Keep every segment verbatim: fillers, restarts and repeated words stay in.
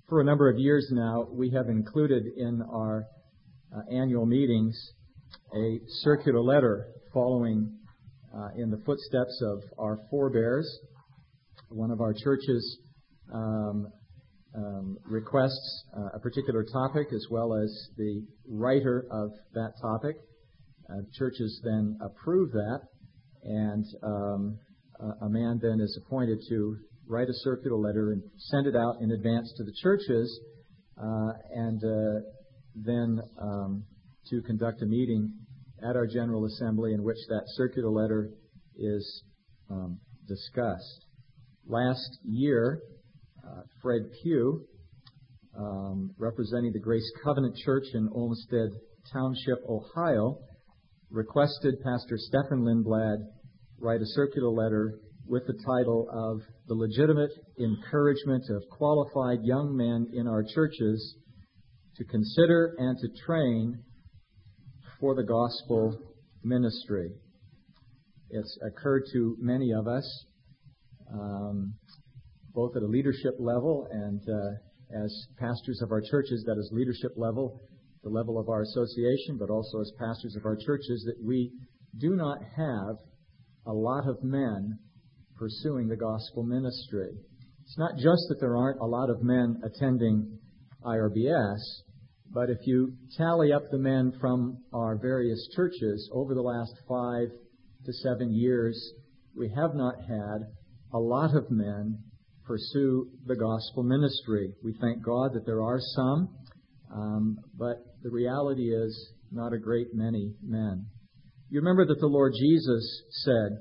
For a number of years now, we have included in our uh, annual meetings a circular letter following uh, in the footsteps of our forebears. One of our churches um, um, requests uh, a particular topic as well as the writer of that topic. Uh, churches then approve that, and um, a, a man then is appointed to write a circular letter and send it out in advance to the churches, uh, and uh, then um, to conduct a meeting at our General Assembly in which that circular letter is um, discussed. Last year, uh, Fred Pugh, um, representing the Grace Covenant Church in Olmsted Township, Ohio, requested Pastor Stephen Lindblad write a circular letter with the title of The Legitimate Encouragement of Qualified Young Men in Our Churches to Consider and to Train for the Gospel Ministry. It's occurred to many of us, um, both at a leadership level and uh, as pastors of our churches, that is leadership level, the level of our association, but also as pastors of our churches, that we do not have a lot of men pursuing the gospel ministry. It's not just that there aren't a lot of men attending I R B S, but if you tally up the men from our various churches over the last five to seven years, we have not had a lot of men pursue the gospel ministry. We thank God that there are some, um, but the reality is not a great many men. You remember that the Lord Jesus said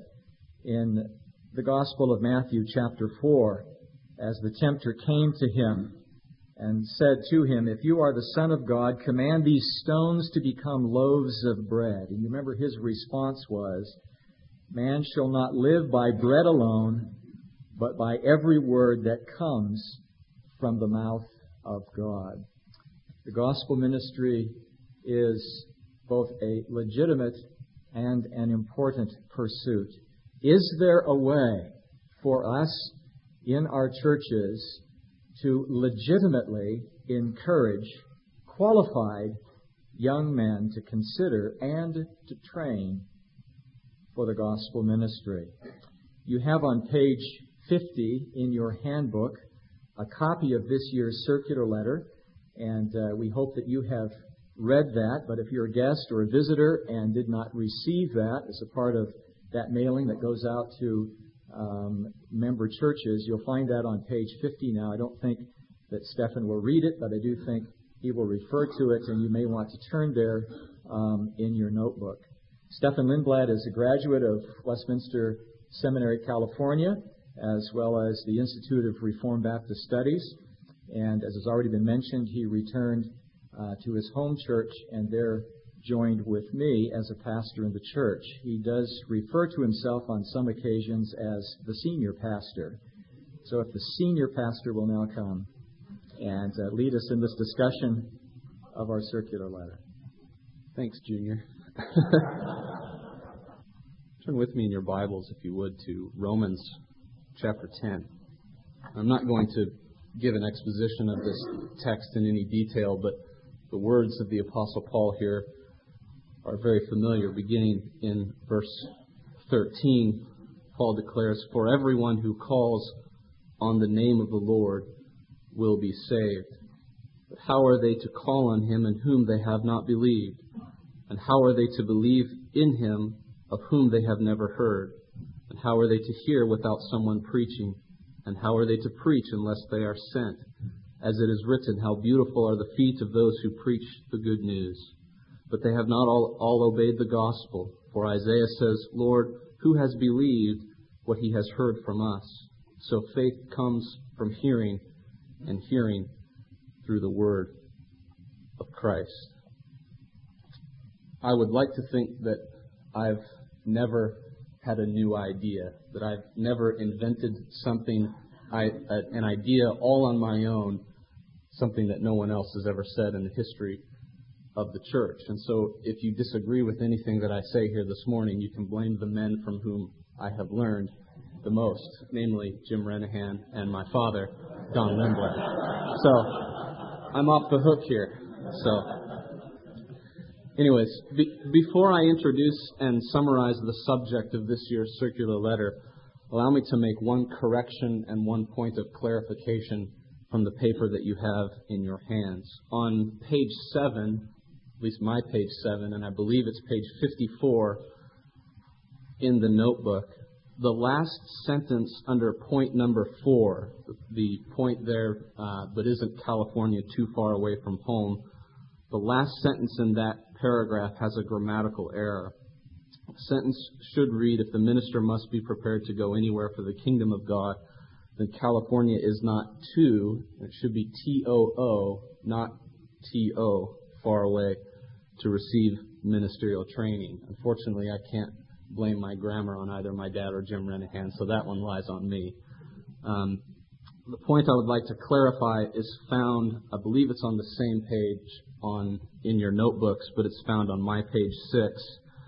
in the Gospel of Matthew chapter four, as the tempter came to him and said to him, "If you are the Son of God, command these stones to become loaves of bread." And you remember his response was, "Man shall not live by bread alone, but by every word that comes from the mouth of God." The gospel ministry is both a legitimate and an important pursuit. Is there a way for us in our churches to legitimately encourage qualified young men to consider and to train for the gospel ministry? You have on page fifty in your handbook a copy of this year's circular letter, and uh, we hope that you have read that. But if you're a guest or a visitor and did not receive that as a part of that mailing that goes out to um, member churches, you'll find that on page fifty now. I don't think that Stephen will read it, but I do think he will refer to it, and you may want to turn there um, in your notebook. Stephen Lindblad is a graduate of Westminster Seminary, California, as well as the Institute of Reformed Baptist Studies. And as has already been mentioned, he returned uh, to his home church and there joined with me as a pastor in the church. He does refer to himself on some occasions as the senior pastor. So if the senior pastor will now come and uh, lead us in this discussion of our circular letter. Thanks, Junior. Turn with me in your Bibles, if you would, to Romans chapter ten. I'm not going to give an exposition of this text in any detail, but the words of the Apostle Paul here are very familiar. Beginning in verse thirteen, Paul declares, "For everyone who calls on the name of the Lord will be saved. But how are they to call on him in whom they have not believed? And how are they to believe in him of whom they have never heard? And how are they to hear without someone preaching? And how are they to preach unless they are sent? As it is written, how beautiful are the feet of those who preach the good news. But they have not all, all obeyed the gospel. For Isaiah says, Lord, who has believed what he has heard from us? So faith comes from hearing, and hearing through the word of Christ." I would like to think that I've never had a new idea, that I've never invented something, I, a, an idea all on my own, something that no one else has ever said in the history of the church. And so if you disagree with anything that I say here this morning, you can blame the men from whom I have learned the most, namely Jim Renahan and my father, Don Lindblad. So I'm off the hook here. So anyways, be, before I introduce and summarize the subject of this year's circular letter, allow me to make one correction and one point of clarification from the paper that you have in your hands. On page seven, at least my page seven, and I believe it's page fifty-four in the notebook, the last sentence under point number four, the point there, uh, but isn't California too far away from home, the last sentence in that paragraph has a grammatical error. The sentence should read, if the minister must be prepared to go anywhere for the kingdom of God, then California is not too, it should be T O O, not T O, far away, to receive ministerial training. Unfortunately, I can't blame my grammar on either my dad or Jim Renahan, so that one lies on me. Um, the point I would like to clarify is found, I believe it's on the same page on in your notebooks, but it's found on my page six.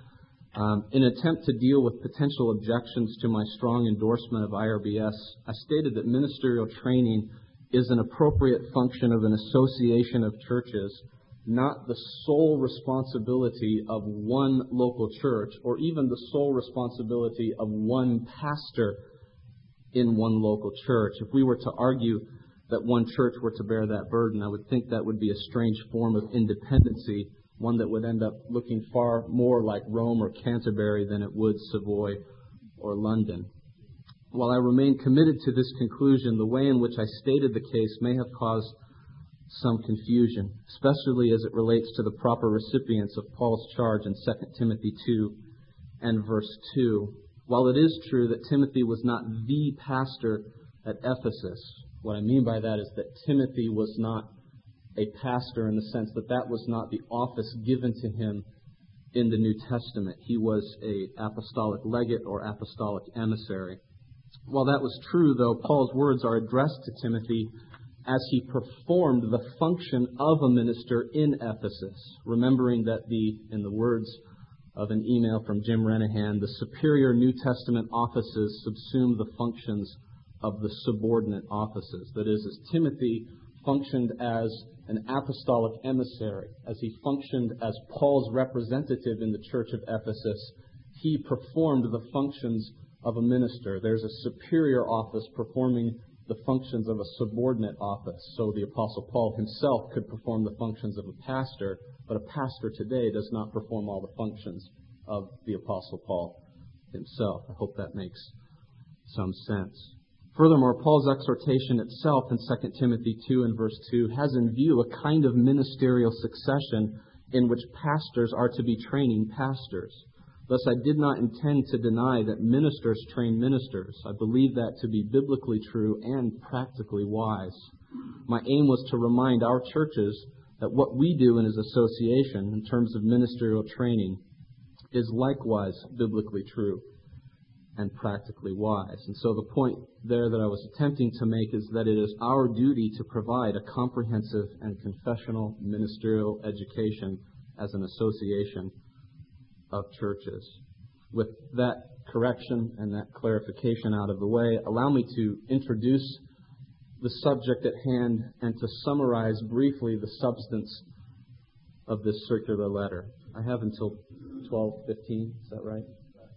Um, in an attempt to deal with potential objections to my strong endorsement of I R B S, I stated that ministerial training is an appropriate function of an association of churches, not the sole responsibility of one local church or even the sole responsibility of one pastor in one local church. If we were to argue that one church were to bear that burden, I would think that would be a strange form of independency, one that would end up looking far more like Rome or Canterbury than it would Savoy or London. While I remain committed to this conclusion, the way in which I stated the case may have caused some confusion, especially as it relates to the proper recipients of Paul's charge in Second Timothy two and verse two. While it is true that Timothy was not the pastor at Ephesus, what I mean by that is that Timothy was not a pastor in the sense that that was not the office given to him in the New Testament. He was an apostolic legate or apostolic emissary. While that was true, though, Paul's words are addressed to Timothy as he performed the function of a minister in Ephesus, remembering that the, in the words of an email from Jim Renahan, the superior New Testament offices subsume the functions of the subordinate offices. That is, as Timothy functioned as an apostolic emissary, as he functioned as Paul's representative in the church of Ephesus, he performed the functions of a minister. There's a superior office performing the functions of a subordinate office. So the Apostle Paul himself could perform the functions of a pastor, but a pastor today does not perform all the functions of the Apostle Paul himself. I hope that makes some sense. Furthermore, Paul's exhortation itself in Second Timothy two and verse two has in view a kind of ministerial succession in which pastors are to be training pastors. Thus, I did not intend to deny that ministers train ministers. I believe that to be biblically true and practically wise. My aim was to remind our churches that what we do in His association in terms of ministerial training is likewise biblically true and practically wise. And so the point there that I was attempting to make is that it is our duty to provide a comprehensive and confessional ministerial education as an association of churches. With that correction and that clarification out of the way, allow me to introduce the subject at hand and to summarize briefly the substance of this circular letter. I have until twelve fifteen, is that right?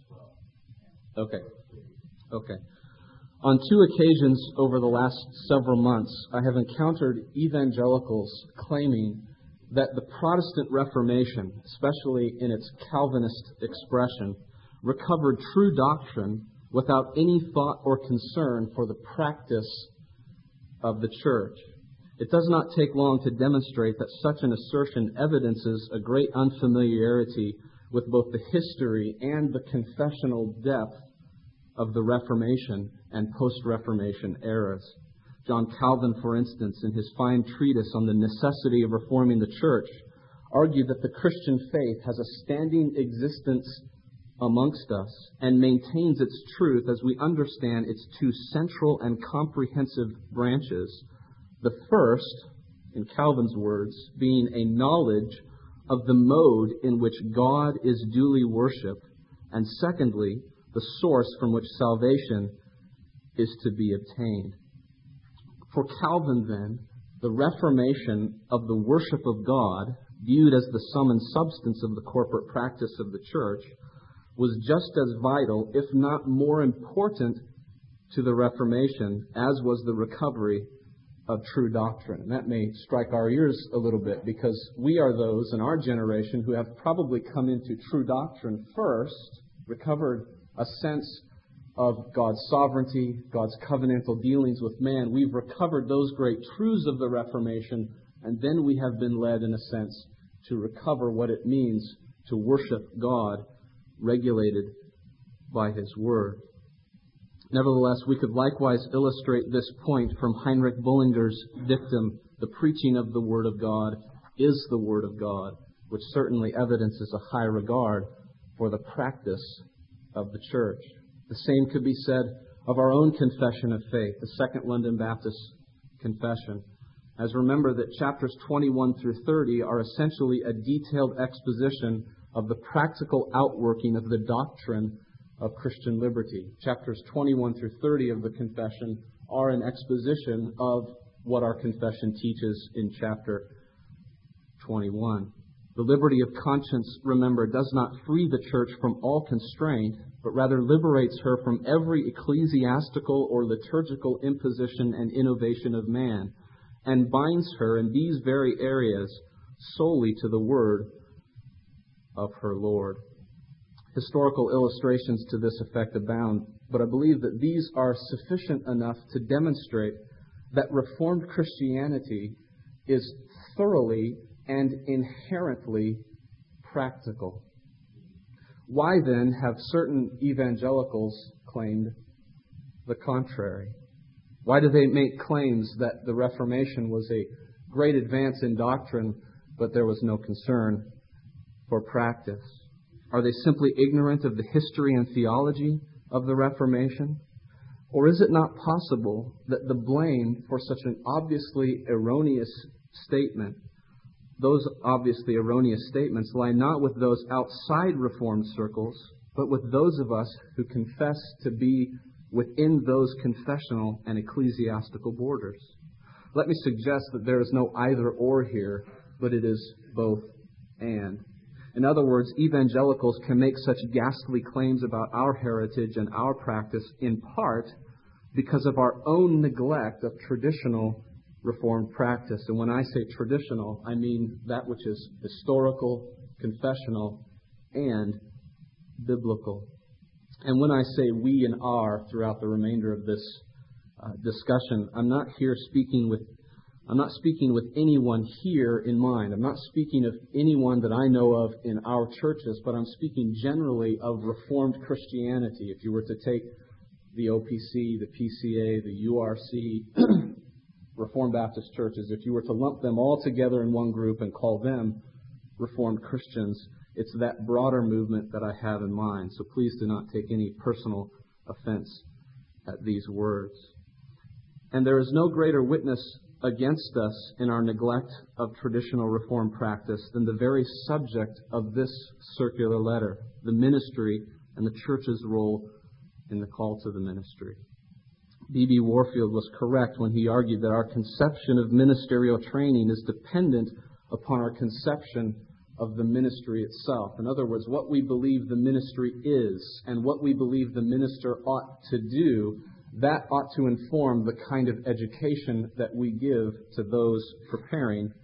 Okay. Okay. On two occasions over the last several months, I have encountered evangelicals claiming that the Protestant Reformation, especially in its Calvinist expression, recovered true doctrine without any thought or concern for the practice of the church. It does not take long to demonstrate that such an assertion evidences a great unfamiliarity with both the history and the confessional depth of the Reformation and post-Reformation eras. John Calvin, for instance, in his fine treatise on the necessity of reforming the church, argued that the Christian faith has a standing existence amongst us and maintains its truth as we understand its two central and comprehensive branches. The first, in Calvin's words, being a knowledge of the mode in which God is duly worshipped, and secondly, the source from which salvation is to be obtained. For Calvin, then, the reformation of the worship of God, viewed as the sum and substance of the corporate practice of the church, was just as vital, if not more important, to the Reformation as was the recovery of true doctrine. And that may strike our ears a little bit, because we are those in our generation who have probably come into true doctrine first, recovered a sense of God's sovereignty, God's covenantal dealings with man. We've recovered those great truths of the Reformation, and then we have been led, in a sense, to recover what it means to worship God, regulated by His Word. Nevertheless, we could likewise illustrate this point from Heinrich Bullinger's dictum, "The preaching of the Word of God is the Word of God," which certainly evidences a high regard for the practice of the church. The same could be said of our own confession of faith, the Second London Baptist Confession. As remember that chapters twenty-one through thirty are essentially a detailed exposition of the practical outworking of the doctrine of Christian liberty. Chapters twenty-one through thirty of the confession are an exposition of what our confession teaches in chapter twenty-one. The liberty of conscience, remember, does not free the church from all constraint, but rather liberates her from every ecclesiastical or liturgical imposition and innovation of man, and binds her in these very areas solely to the word of her Lord. Historical illustrations to this effect abound, but I believe that these are sufficient enough to demonstrate that Reformed Christianity is thoroughly and inherently practical. Why then have certain evangelicals claimed the contrary? Why do they make claims that the Reformation was a great advance in doctrine, but there was no concern for practice? Are they simply ignorant of the history and theology of the Reformation? Or is it not possible that the blame for such an obviously erroneous statement, those obviously erroneous statements, lie not with those outside Reformed circles, but with those of us who confess to be within those confessional and ecclesiastical borders? Let me suggest that there is no either or here, but it is both and. In other words, evangelicals can make such ghastly claims about our heritage and our practice in part because of our own neglect of traditional Reformed practice. And when I say traditional, I mean that which is historical, confessional, and biblical. And when I say we and our throughout the remainder of this uh, discussion, I'm not here speaking with I'm not speaking with anyone here in mind. I'm not speaking of anyone that I know of in our churches, but I'm speaking generally of Reformed Christianity. If you were to take the O P C, the P C A, the U R C, Reformed Baptist churches, if you were to lump them all together in one group and call them Reformed Christians, it's that broader movement that I have in mind. So please do not take any personal offense at these words. And there is no greater witness against us in our neglect of traditional Reformed practice than the very subject of this circular letter, the ministry and the church's role in the call to the ministry. B B Warfield was correct when he argued that our conception of ministerial training is dependent upon our conception of the ministry itself. In other words, what we believe the ministry is and what we believe the minister ought to do, that ought to inform the kind of education that we give to those preparing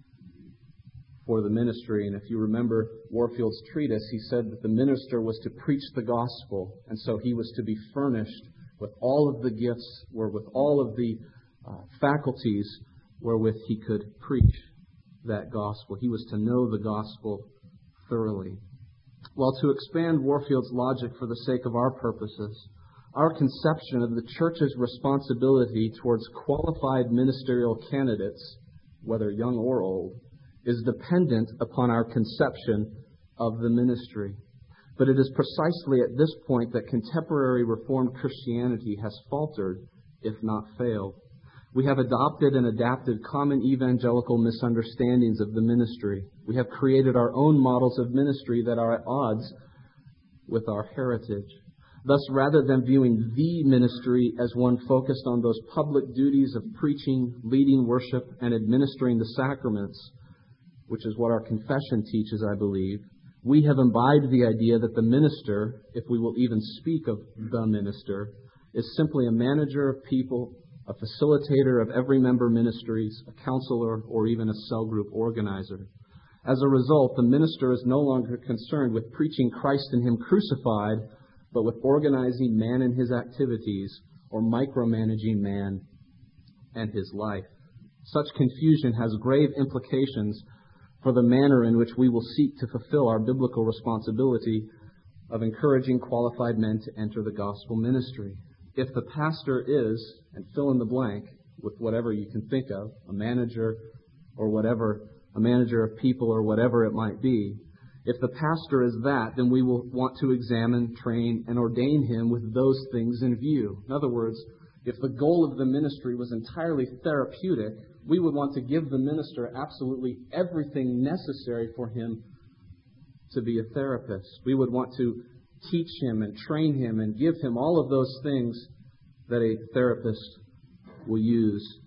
for the ministry. And if you remember Warfield's treatise, he said that the minister was to preach the gospel, and so he was to be furnished with all of the gifts, or with all of the uh, faculties wherewith he could preach that gospel. He was to know the gospel thoroughly. Well, to expand Warfield's logic for the sake of our purposes, our conception of the church's responsibility towards qualified ministerial candidates, whether young or old, is dependent upon our conception of the ministry. But it is precisely at this point that contemporary Reformed Christianity has faltered, if not failed. We have adopted and adapted common evangelical misunderstandings of the ministry. We have created our own models of ministry that are at odds with our heritage. Thus, rather than viewing the ministry as one focused on those public duties of preaching, leading worship, and administering the sacraments, which is what our confession teaches, I believe, we have imbibed the idea that the minister, if we will even speak of the minister, is simply a manager of people, a facilitator of every member ministries, a counselor, or even a cell group organizer. As a result, the minister is no longer concerned with preaching Christ and Him crucified, but with organizing man and his activities, or micromanaging man and his life. Such confusion has grave implications for the manner in which we will seek to fulfill our biblical responsibility of encouraging qualified men to enter the gospel ministry. If the pastor is, and fill in the blank with whatever you can think of, a manager or whatever, a manager of people or whatever it might be, if the pastor is that, then we will want to examine, train, and ordain him with those things in view. In other words, if the goal of the ministry was entirely therapeutic, we would want to give the minister absolutely everything necessary for him to be a therapist. We would want to teach him and train him and give him all of those things that a therapist will use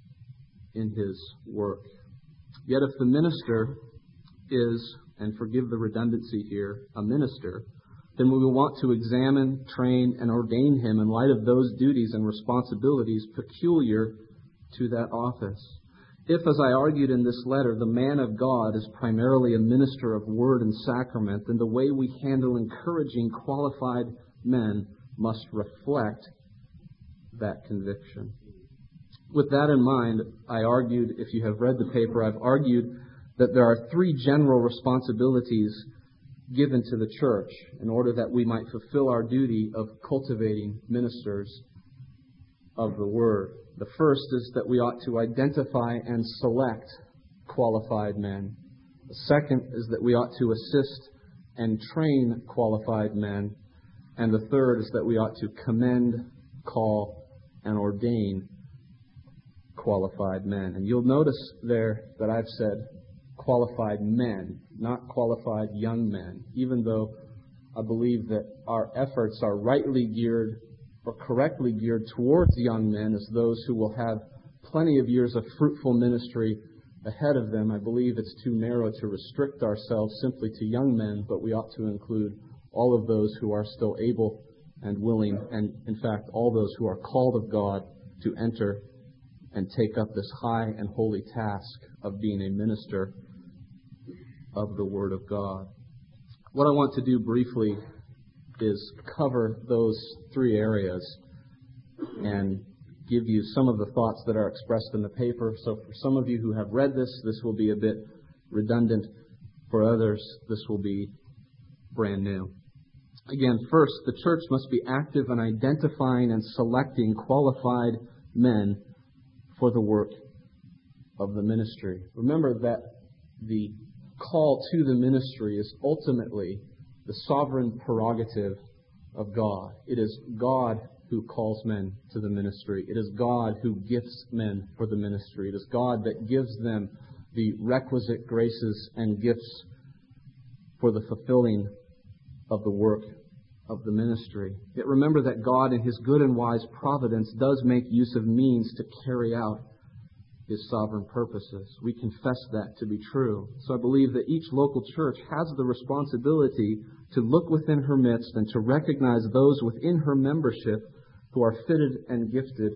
in his work. Yet if the minister is, and forgive the redundancy here, a minister, then we will want to examine, train, and ordain him in light of those duties and responsibilities peculiar to that office. If, as I argued in this letter, the man of God is primarily a minister of word and sacrament, then the way we handle encouraging qualified men must reflect that conviction. With that in mind, I argued, if you have read the paper, I've argued that there are three general responsibilities given to the church in order that we might fulfill our duty of cultivating ministers of the Word. The first is that we ought to identify and select qualified men. The second is that we ought to assist and train qualified men. And the third is that we ought to commend, call, and ordain qualified men. And you'll notice there that I've said qualified men, not qualified young men, even though I believe that our efforts are rightly geared or correctly geared towards young men as those who will have plenty of years of fruitful ministry ahead of them. I believe it's too narrow to restrict ourselves simply to young men, but we ought to include all of those who are still able and willing, and in fact all those who are called of God to enter and take up this high and holy task of being a minister of the Word of God. What I want to do briefly is cover those three areas and give you some of the thoughts that are expressed in the paper. So for some of you who have read this, this will be a bit redundant. For others, this will be brand new. Again, first, the church must be active in identifying and selecting qualified men for the work of the ministry. Remember that the call to the ministry is ultimately the sovereign prerogative of God. It is God who calls men to the ministry. It is God who gifts men for the ministry. It is God that gives them the requisite graces and gifts for the fulfilling of the work of the ministry. Yet remember that God in His good and wise providence does make use of means to carry out His sovereign purposes. We confess that to be true. So I believe that each local church has the responsibility to look within her midst and to recognize those within her membership who are fitted and gifted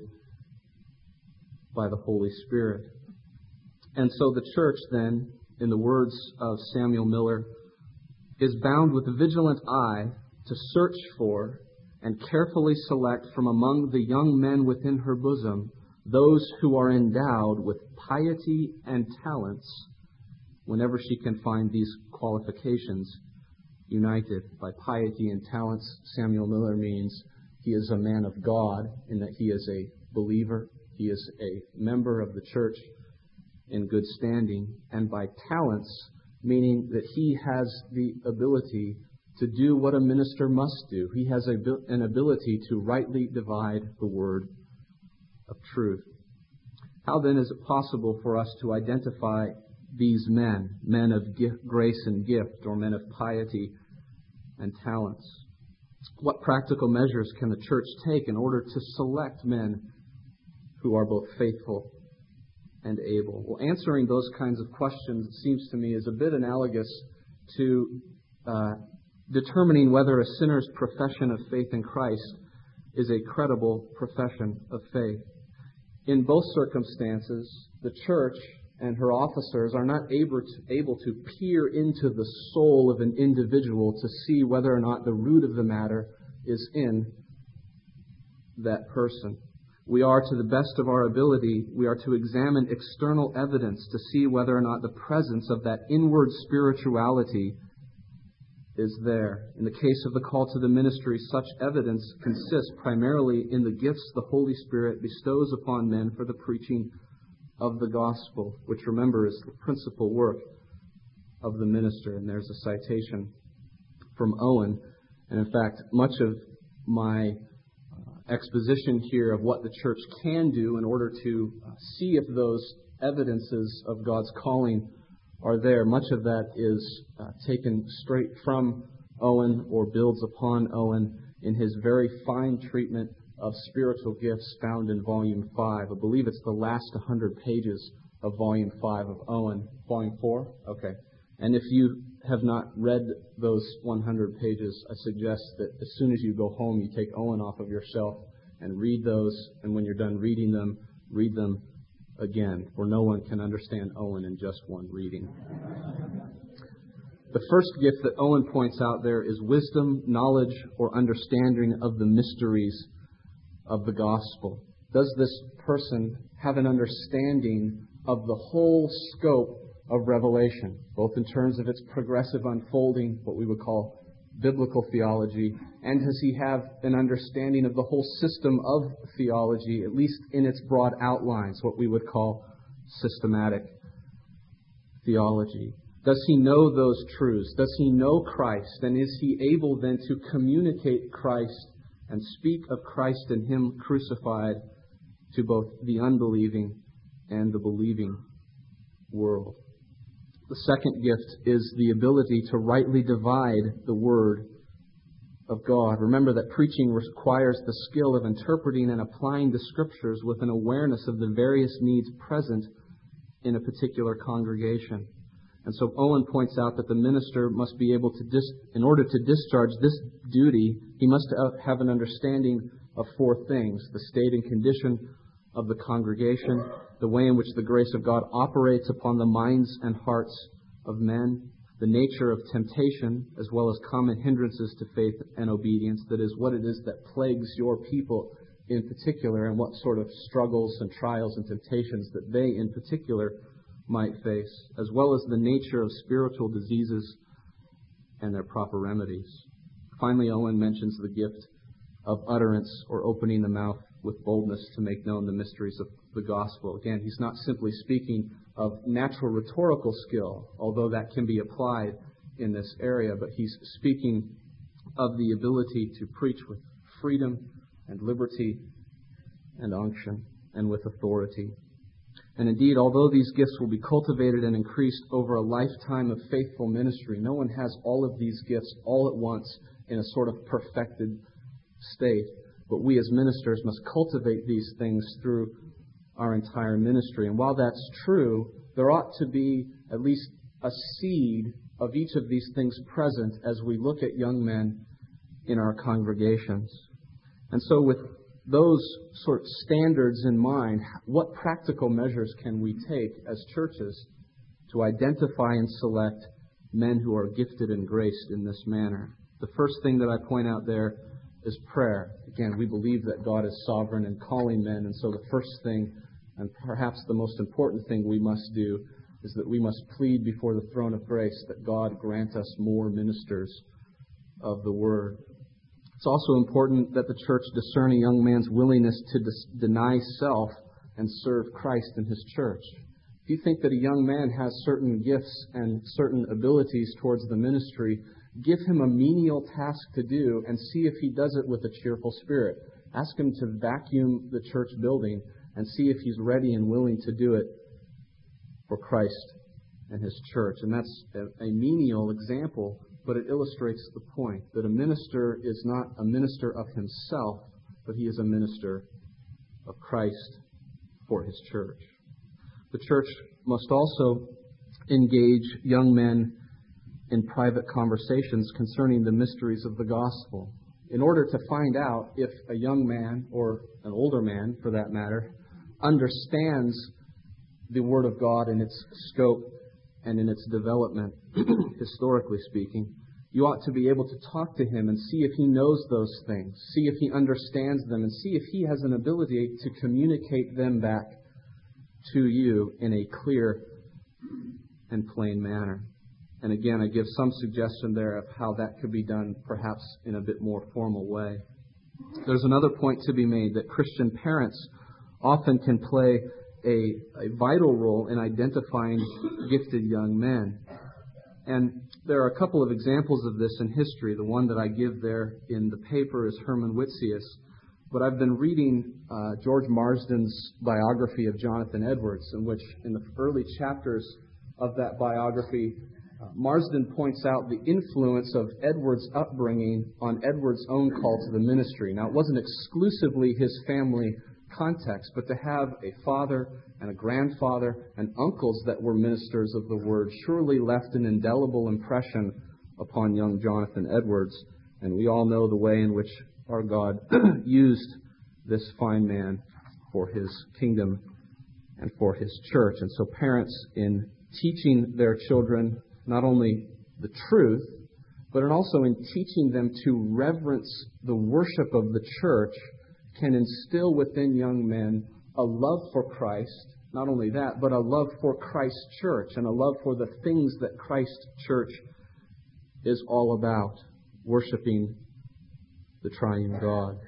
by the Holy Spirit. And so the church then, in the words of Samuel Miller, is bound with a vigilant eye to search for and carefully select from among the young men within her bosom those who are endowed with piety and talents whenever she can find these qualifications united. By piety and talents, Samuel Miller means he is a man of God in that he is a believer, he is a member of the church in good standing, and by talents, meaning that he has the ability to do what a minister must do. He has a, an ability to rightly divide the word of truth. How then is it possible for us to identify these men, men of gift, grace and gift, or men of piety and talents? What practical measures can the church take in order to select men who are both faithful and able? Well, answering those kinds of questions, it seems to me, is a bit analogous to uh, determining whether a sinner's profession of faith in Christ is a credible profession of faith. In both circumstances, the church and her officers are not able to, able to peer into the soul of an individual to see whether or not the root of the matter is in that person. We are, to the best of our ability, we are to examine external evidence to see whether or not the presence of that inward spirituality is there. In the case of the call to the ministry, such evidence consists primarily in the gifts the Holy Spirit bestows upon men for the preaching of the gospel, which, remember, is the principal work of the minister. And there's a citation from Owen. And in fact, much of my uh, exposition here of what the church can do in order to uh, see if those evidences of God's calling are there, much of that is uh, taken straight from Owen or builds upon Owen in his very fine treatment of spiritual gifts found in Volume five. I believe it's the last one hundred pages of Volume five of Owen. Volume four? Okay. And if you have not read those one hundred pages, I suggest that as soon as you go home, you take Owen off of your shelf and read those, and when you're done reading them, read them again, for no one can understand Owen in just one reading. The first gift that Owen points out there is wisdom, knowledge, or understanding of the mysteries of the gospel. Does this person have an understanding of the whole scope of Revelation, both in terms of its progressive unfolding, what we would call biblical theology, and does he have an understanding of the whole system of theology, at least in its broad outlines, what we would call systematic theology? Does he know those truths? Does he know Christ? And is he able then to communicate Christ and speak of Christ and Him crucified to both the unbelieving and the believing world? The second gift is the ability to rightly divide the Word of God. Remember that preaching requires the skill of interpreting and applying the Scriptures with an awareness of the various needs present in a particular congregation. And so Owen points out that the minister must be able to, dis- in order to discharge this duty, he must have an understanding of four things: the state and condition of the congregation, the way in which the grace of God operates upon the minds and hearts of men, the nature of temptation, as well as common hindrances to faith and obedience, that is, what it is that plagues your people in particular, and what sort of struggles and trials and temptations that they in particular might face, as well as the nature of spiritual diseases and their proper remedies. Finally, Owen mentions the gift of utterance, or opening the mouth with boldness to make known the mysteries of the gospel. Again, he's not simply speaking of natural rhetorical skill, although that can be applied in this area, but he's speaking of the ability to preach with freedom and liberty and unction and with authority. And indeed, although these gifts will be cultivated and increased over a lifetime of faithful ministry, no one has all of these gifts all at once in a sort of perfected state. But we as ministers must cultivate these things through our entire ministry. And while that's true, there ought to be at least a seed of each of these things present as we look at young men in our congregations. And so with those sort of standards in mind, what practical measures can we take as churches to identify and select men who are gifted and graced in this manner? The first thing that I point out there is prayer. Again, we believe that God is sovereign in calling men, and so the first thing, and perhaps the most important thing we must do, is that we must plead before the throne of grace that God grant us more ministers of the Word. It's also important that the church discern a young man's willingness to dis- deny self and serve Christ in His church. If you think that a young man has certain gifts and certain abilities towards the ministry, give him a menial task to do and see if he does it with a cheerful spirit. Ask him to vacuum the church building and see if he's ready and willing to do it for Christ and His church. And that's a, a menial example but it illustrates the point that a minister is not a minister of himself, but he is a minister of Christ for his church. The church must also engage young men in private conversations concerning the mysteries of the gospel, in order to find out if a young man, or an older man for that matter, understands the Word of God in its scope and in its development, historically speaking. You ought to be able to talk to him and see if he knows those things, see if he understands them, and see if he has an ability to communicate them back to you in a clear and plain manner. And again, I give some suggestion there of how that could be done, perhaps in a bit more formal way. There's another point to be made, that Christian parents often can play a, a vital role in identifying gifted young men. And there are a couple of examples of this in history. The one that I give there in the paper is Herman Whitsius. But I've been reading uh, George Marsden's biography of Jonathan Edwards, in which, in the early chapters of that biography, uh, Marsden points out the influence of Edwards' upbringing on Edwards' own call to the ministry. Now, it wasn't exclusively his family context, but to have a father and a grandfather and uncles that were ministers of the Word surely left an indelible impression upon young Jonathan Edwards. And we all know the way in which our God used this fine man for His kingdom and for His church. And so parents, in teaching their children not only the truth, but also in teaching them to reverence the worship of the church, can instill within young men a love for Christ, not only that, but a love for Christ's church and a love for the things that Christ's church is all about, worshiping the triune God.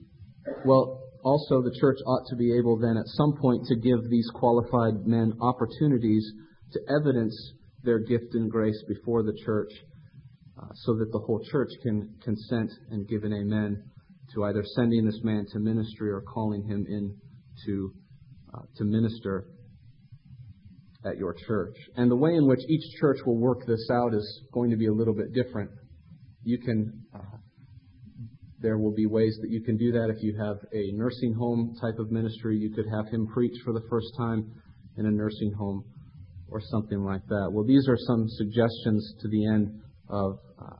Well, also the church ought to be able then at some point to give these qualified men opportunities to evidence their gift and grace before the church, uh, so that the whole church can consent and give an amen to either sending this man to ministry or calling him in to, uh, to minister at your church. And the way in which each church will work this out is going to be a little bit different. You can, uh, there will be ways that you can do that. If you have a nursing home type of ministry, you could have him preach for the first time in a nursing home or something like that. Well, these are some suggestions to the end of uh,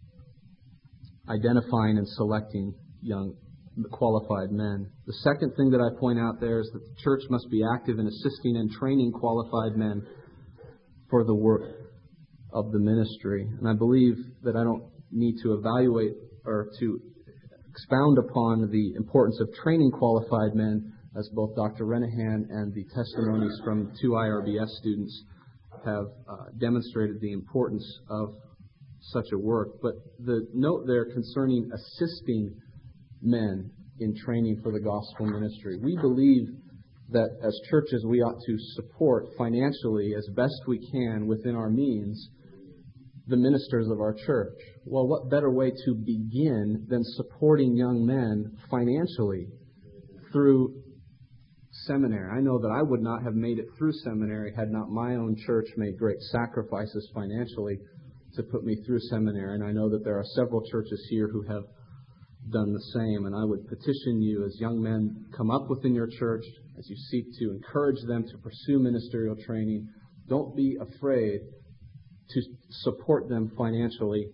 identifying and selecting young qualified men. The second thing that I point out there is that the church must be active in assisting and training qualified men for the work of the ministry. And I believe that I don't need to evaluate or to expound upon the importance of training qualified men, as both Doctor Renahan and the testimonies from two I R B S students have uh, demonstrated the importance of such a work. But the note there concerning assisting men in training for the gospel ministry. We believe that as churches we ought to support financially as best we can within our means the ministers of our church. Well, what better way to begin than supporting young men financially through seminary? I know that I would not have made it through seminary had not my own church made great sacrifices financially to put me through seminary. And I know that there are several churches here who have done the same. And I would petition you, as young men come up within your church, as you seek to encourage them to pursue ministerial training, don't be afraid to support them financially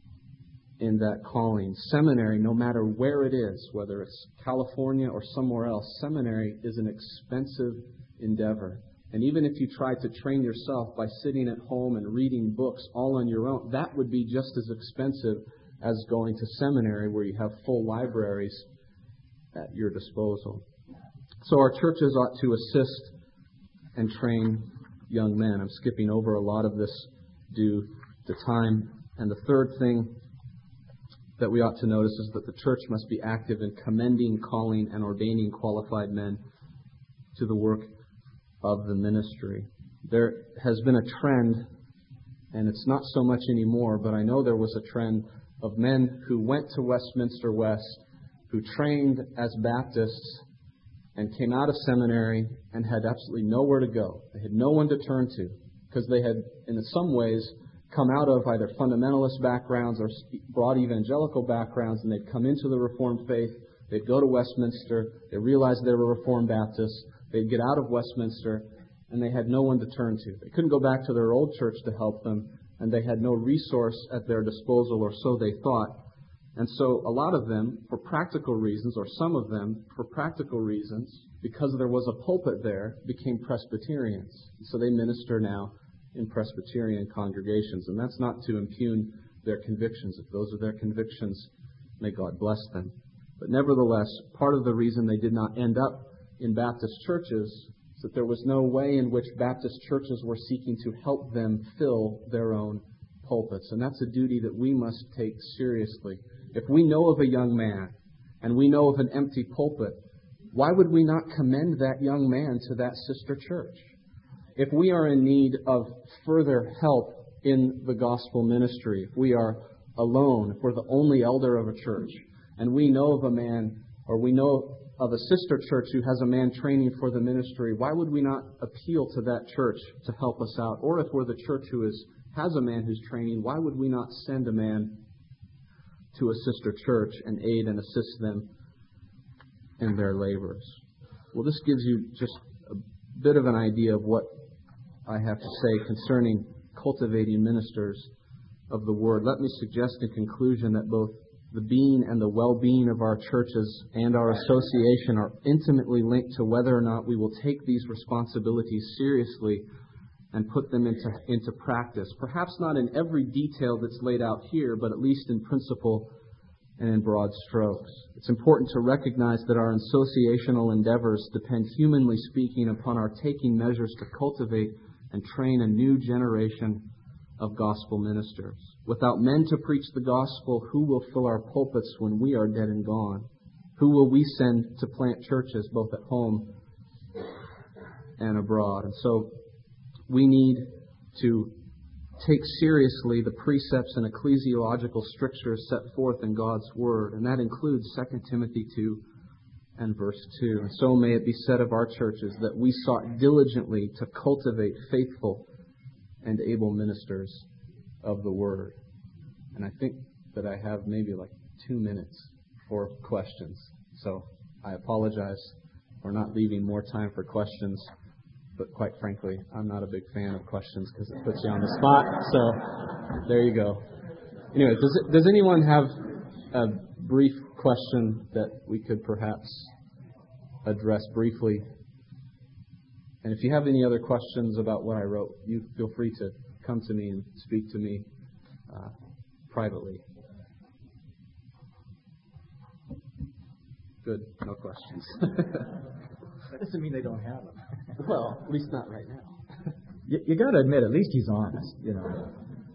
in that calling. Seminary, no matter where it is, whether it's California or somewhere else, seminary is an expensive endeavor. And even if you try to train yourself by sitting at home and reading books all on your own, that would be just as expensive as going to seminary, where you have full libraries at your disposal. So our churches ought to assist and train young men. I'm skipping over a lot of this due to time. And the third thing that we ought to notice is that the church must be active in commending, calling, and ordaining qualified men to the work of the ministry. There has been a trend, and it's not so much anymore, but I know there was a trend of men who went to Westminster West, who trained as Baptists and came out of seminary and had absolutely nowhere to go. They had no one to turn to because they had, in some ways, come out of either fundamentalist backgrounds or broad evangelical backgrounds, and they'd come into the Reformed faith. They'd go to Westminster. They realized they were Reformed Baptists. They'd get out of Westminster, and they had no one to turn to. They couldn't go back to their old church to help them, and they had no resource at their disposal, or so they thought. And so a lot of them, for practical reasons, or some of them, for practical reasons, because there was a pulpit there, became Presbyterians. So they minister now in Presbyterian congregations. And that's not to impugn their convictions. If those are their convictions, may God bless them. But nevertheless, part of the reason they did not end up in Baptist churches is that there was no way in which Baptist churches were seeking to help them fill their own pulpits. And that's a duty that we must take seriously. If we know of a young man and we know of an empty pulpit, why would we not commend that young man to that sister church? If we are in need of further help in the gospel ministry, if we are alone, if we're the only elder of a church, and we know of a man, or we know of a sister church who has a man training for the ministry, why would we not appeal to that church to help us out? Or if we're the church who is, has a man who's training, why would we not send a man to a sister church and aid and assist them in their labors? Well, this gives you just a bit of an idea of what I have to say concerning cultivating ministers of the Word. Let me suggest in conclusion that both the being and the well-being of our churches and our association are intimately linked to whether or not we will take these responsibilities seriously and put them into, into practice. Perhaps not in every detail that's laid out here, but at least in principle and in broad strokes. It's important to recognize that our associational endeavors depend, humanly speaking, upon our taking measures to cultivate and train a new generation of gospel ministers. Without men to preach the gospel, who will fill our pulpits when we are dead and gone? Who will we send to plant churches both at home and abroad? And so we need to take seriously the precepts and ecclesiological strictures set forth in God's Word, and that includes Second Timothy two and verse two. And so may it be said of our churches that we sought diligently to cultivate faithful and able ministers of the Word. And I think that I have maybe like two minutes for questions. So I apologize for not leaving more time for questions. But quite frankly, I'm not a big fan of questions because it puts you on the spot. So there you go. Anyway, does, it, does anyone have a brief question that we could perhaps address briefly? And if you have any other questions about what I wrote, you feel free to come to me and speak to me uh, privately. Good. No questions. That doesn't mean they don't have them. Well, at least not right now. you you got to admit, at least he's honest. You know,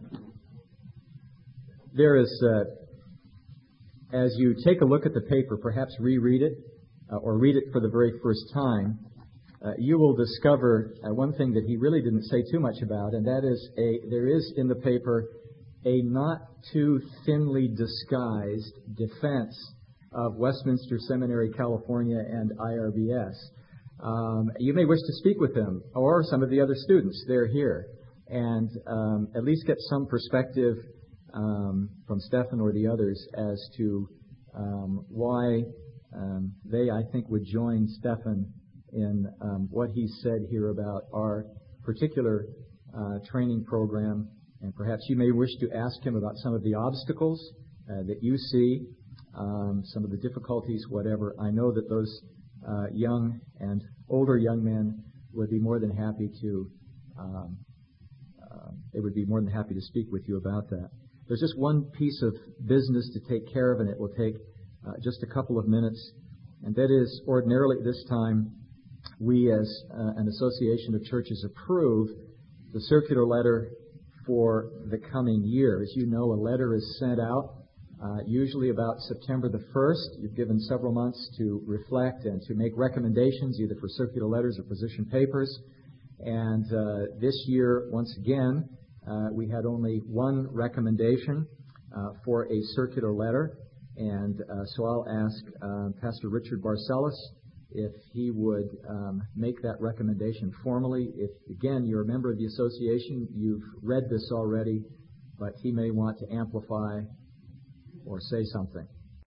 there is, uh, as you take a look at the paper, perhaps reread it uh, or read it for the very first time, uh, you will discover uh, one thing that he really didn't say too much about, and that is a there is in the paper a not too thinly disguised defense of Westminster Seminary, California, and I R B S. Um, you may wish to speak with them or some of the other students. They're here. And um, at least get some perspective um, from Stephan or the others as to um, why um, they, I think, would join Stephan in um, what he said here about our particular uh, training program. And perhaps you may wish to ask him about some of the obstacles uh, that you see, um, some of the difficulties, whatever. I know that those Uh, young and older young men would be more than happy to um, uh, they would be more than happy to speak with you about that. There's just one piece of business to take care of, and it will take uh, just a couple of minutes, and that is ordinarily at this time we as uh, an association of churches approve the circular letter for the coming year. As you know, a letter is sent out Uh, usually about September the first. You've given several months to reflect and to make recommendations either for circular letters or position papers. And uh, this year, once again, uh, we had only one recommendation uh, for a circular letter. And uh, so I'll ask uh, Pastor Richard Barcelos if he would um, make that recommendation formally. If, again, you're a member of the association, you've read this already, but he may want to amplify or say something.